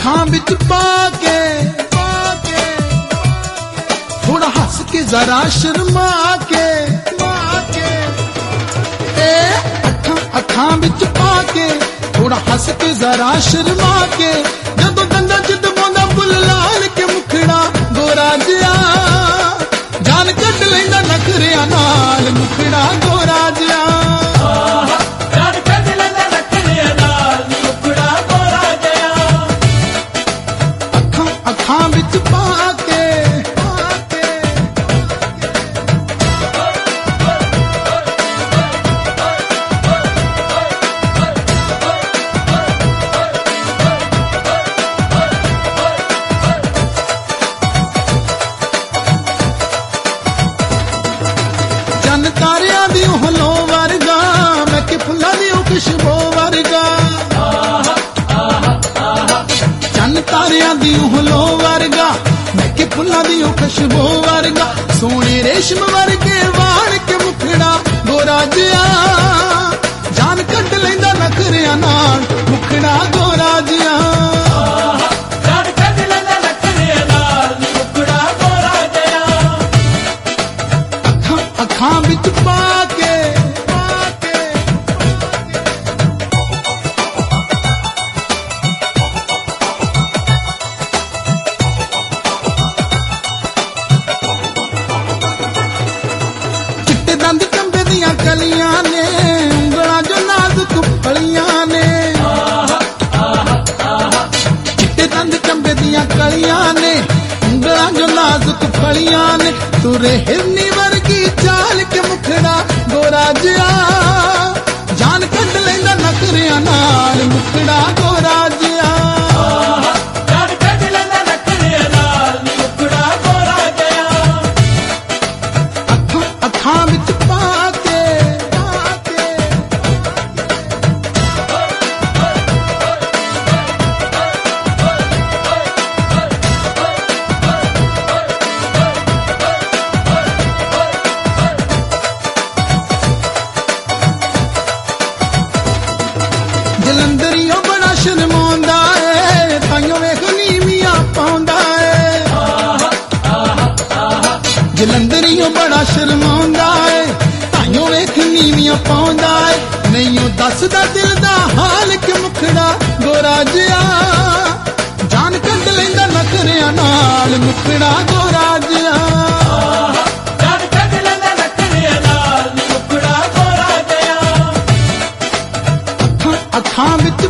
ਅੱਖਾਂ ਵਿੱਚ ਪਾ ਕੇ ਥੋੜਾ ਹੱਸ ਕੇ ਜ਼ਰਾ ਸ਼ਰਮਾ ਕੇ ਅੱਖਾਂ ਵਿੱਚ ਪਾ ਕੇ ਥੋੜਾ ਹੱਸ ਕੇ ਜ਼ਰਾ ਸ਼ਰਮਾ ਕੇ ਜਦੋਂ ਦੰਦਾਂ ਚ ਦਬਾਉਂਦਾ ਬੁੱਲ ਲਾਲ ਕੇ ਮੁਖੜਾ ਗੋਰਾ ਜਿਹਾ ਜਾਨ ਕੱਢ ਲੈਂਦਾ ਨਖਰਿਆਂ ਨਾਲ ਮੁਖੜਾ ਗੋਰਾ ਜਿਹਾ ਅੱਖਾਂ ਵਿੱਚ ਪਾ ਕੇ ਚੰਨ ਤਾਰਿਆਂ ਦੀ ਉਹ ਲੋ ਵਰਗਾ ਮੈਂ ਕਿ ਫੁੱਲਾਂ ਦੀ ਉਹ ਖੁਸ਼ਬੂ ਵਰਗਾ ਚੰਨ ਤਾਰਿਆਂ ਦੀ ਉਹ ਲੋ ਵਰਗਾ ਮੈਂ ਕਿ ਫੁੱਲਾਂ ਦੀ ਉਹ ਖੁਸ਼ਬੂ ਵਰਗਾ ਸੋਹਣੇ ਰੇਸ਼ਮ ਵਰਗੇ ਵਾਲ ਕੇ ਮੁਖੜਾ ਗੋਰਾ ਜਿਹਾ ਜਾਨ ਕੱਢ ਲੈਂਦਾ ਨਖਰਿਆਂ ਨਾਲ ਮੁਖੜਾ ਗੋਰਾ ਜਿਹਾ ਅੱਖਾਂ ਵਿੱਚ ਪਾ ਕੇ ਚਿੱਟੇ ਦੰਦ ਚੰਬੇ ਦੀਆਂ ਕਲੀਆਂ ਨੇ ਉਂਗਲਾਂ ਜੋ ਨਾਜ਼ੁਕ ਫਲੀਆਂ ਨੇ ਚਿੱਟੇ ਦੰਦ ਚੰਬੇ ਦੀਆਂ ਕਲੀਆਂ ਨੇ ਉਂਗਲਾਂ ਜੋ ਨਾਜ਼ੁਕ ਫਲੀਆਂ ਨੇ ਤੁਰੇ ਹਿਰਨੀ ਵਰਗੀ ਚਾਲ ਕੇ ਮੁਖੜਾ ਗੋਰਾ ਜਿਹਾ ਜਾਨ ਕੱਢ ਲੈਂਦਾ ਨਖਰਿਆਂ ਨਾਲ ਮੁਖੜਾ ਗੋਰਾ ਜਿਹਾ ਅੱਖਾਂ ਵਿੱਚ ਪਾ ਕੇ ਜਲੰਧਰੀਓ ਬੜਾ ਸ਼ਰਮਾਉਂਦਾ ਏ ਤਾਈਓ ਵੇਖ ਨੀਵੀਆਂ ਪਾਉਂਦਾ ਏ ਜਲੰਧਰੀਓ ਬੜਾ ਸ਼ਰਮਾਉਂਦਾ ਏ ਤਾਈਓ ਵੇਖ ਨੀਵੀਆਂ ਪਾਉਂਦਾ ਏ ਨਹੀਂ ਉਹ ਦੱਸਦਾ ਦਿਲ ਦਾ ਹਾਲ ਕਿ ਮੁਖੜਾ ਗੋਰਾ ਜਿਹਾ ਜਾਨ ਕੱਢ ਲੈਂਦਾ ਨਖਰਿਆਂ ਨਾਲ ਮੁਖੜਾ ਗੋਰਾ ਜਿਹਾ ਅੱਖਾਂ ਵਿੱਚ